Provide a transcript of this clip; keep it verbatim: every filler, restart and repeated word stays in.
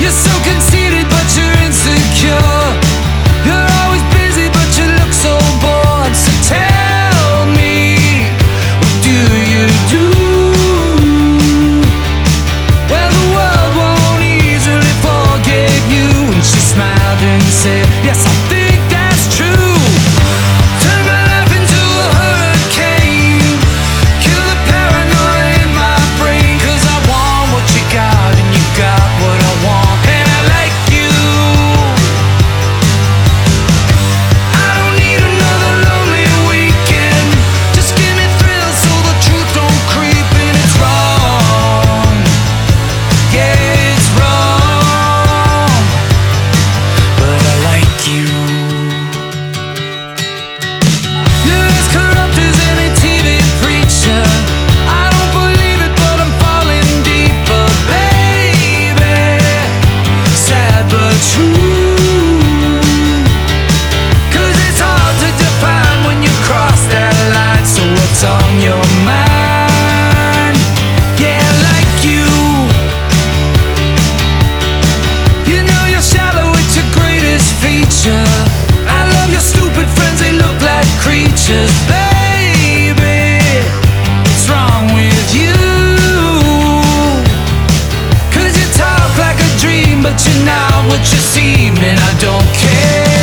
You're so conceited, but you're insecure. You're always busy, but you look so bored. So tell me, what do you do? Well, the world won't easily forgive you. And she smiled and said, yes, I think that's true. Turn my life into a hurricane. Kill the paranoia in my brain. 'Cause I want what you got, and you got what I want. And I like you. I don't need another lonely weekend. Just give me thrills so the truth don't creep in. It's wrong. Yeah, it's wrong. But I like you. You're as corrupt as any T V preacher. I don't believe it, but I'm falling deeper, baby. Sad but true. 'Cause it's hard to define when you cross that line. So what's on your mind? Yeah, I like you. You know you're shallow, it's your greatest feature. I love your stupid friends, they look like creatures. Baby, what's wrong with you? 'Cause you talk like a dream, but you're not what you seem. And I don't care.